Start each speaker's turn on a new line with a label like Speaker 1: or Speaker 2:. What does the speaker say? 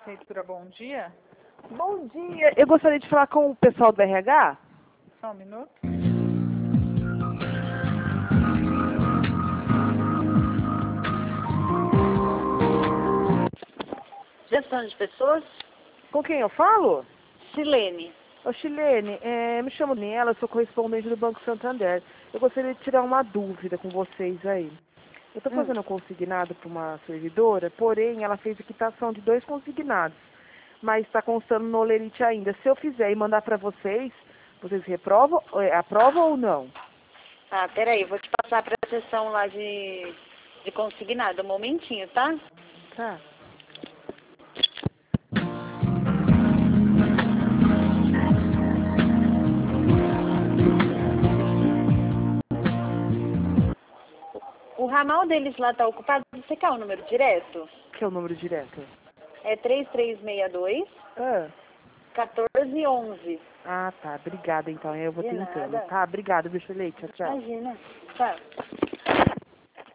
Speaker 1: Prefeitura, bom dia.
Speaker 2: Bom dia, eu gostaria de falar com o pessoal do RH.
Speaker 1: Só um minuto.
Speaker 3: Gestão de pessoas,
Speaker 2: Com quem eu falo?
Speaker 3: Silene.
Speaker 2: Ô Chilene, me chamo Niela, eu sou correspondente do Banco Santander. Eu gostaria de tirar uma dúvida com vocês aí. Eu estou fazendo um consignado para uma servidora, porém ela fez a quitação de 2 consignados, mas está constando no Olerite ainda. Se eu fizer e mandar para vocês, vocês reprovam, aprovam ou não?
Speaker 3: Ah, peraí, eu vou te passar para a sessão lá de consignado. Um momentinho, tá?
Speaker 2: Tá.
Speaker 3: O ramal deles lá tá ocupado. Você quer o número direto?
Speaker 2: Que é o número direto?
Speaker 3: É 3362
Speaker 2: Ah.
Speaker 3: 1411.
Speaker 2: Ah, tá. Obrigada, então. Eu vou
Speaker 3: De
Speaker 2: tentando.
Speaker 3: nada.
Speaker 2: Tá, obrigada, bicho leite. Tchau, tchau.
Speaker 3: Imagina. Tá.